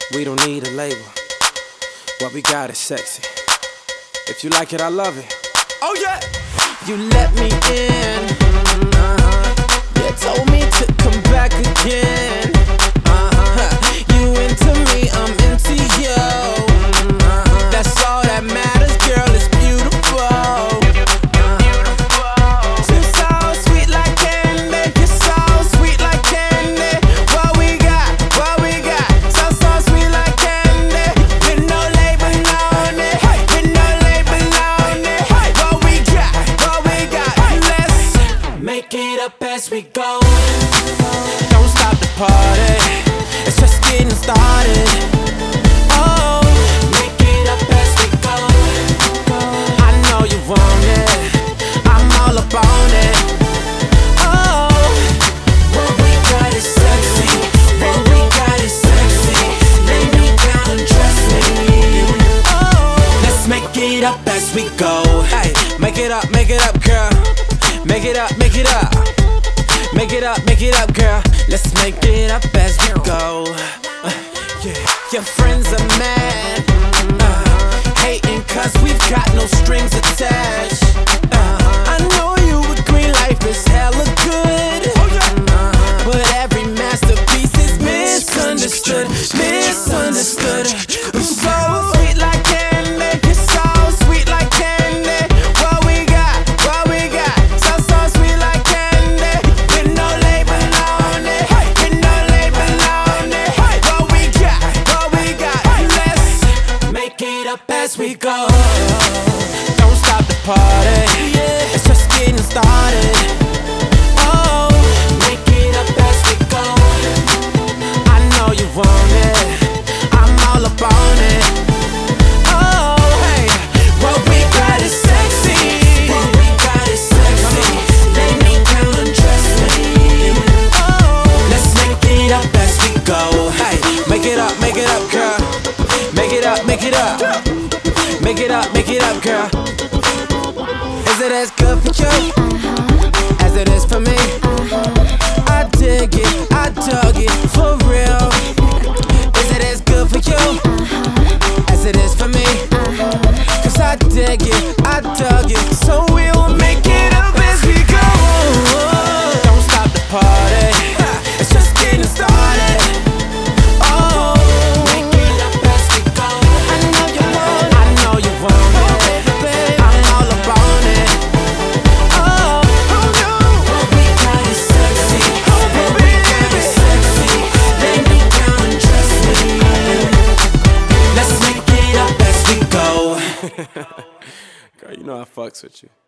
We don't need a label. What we got is sexy. If you like it, I love it. Oh yeah! You let me in. You told me to come back again. You into me, I'm into you. That's all that matters, girl, it's beautiful. You're so sweet like candy. You're so sweet like candy. What we got, so sweet like candy. With no label on it, with no label on it. What we got, let's make it up as we go. Don't stop the party, it's just getting started. Oh, make it up as we go. I know you want it, I'm all up on it. Oh, what we got is sexy. What we got is sexy. Lay me down and trust me. Oh, let's make it up as we go. Hey, make it up, girl. Make it up, make it up. Make it up, girl. Let's make it up as we go. Yeah. Your friends are mad, hating cause we've got no strings attached. I know you agree life is hella good, but every masterpiece is misunderstood. Misunderstood. You're so sweet like candy. You're so sweet like candy. What we got, so sweet like candy. With no label on it, with no label on it. What we got, let's make it up as we go. Don't stop the party, it's just getting started. Oh, make it up as we go. I know you want it, I'm all up on it. Oh, hey, what we got is sexy. What we got is sexy. Lay me down and trust me. Oh, let's make it up as we go. Hey, make it up, girl. Make it up. Make it up, girl. Is it as good for you as it is for me? I dig it, I dug it, for real. Is it as good for you as it is for me? Cause I dig it, I dug it. So we'll make it up as we go. Don't stop the party, it's just getting started. Oh, make it up as we go. I know you want it, I'm all up on it. Oh, what we got is sexy. What we got is sexy. Lay me down and trust me. Let's make it up as we go. Girl, you know I fucks with you.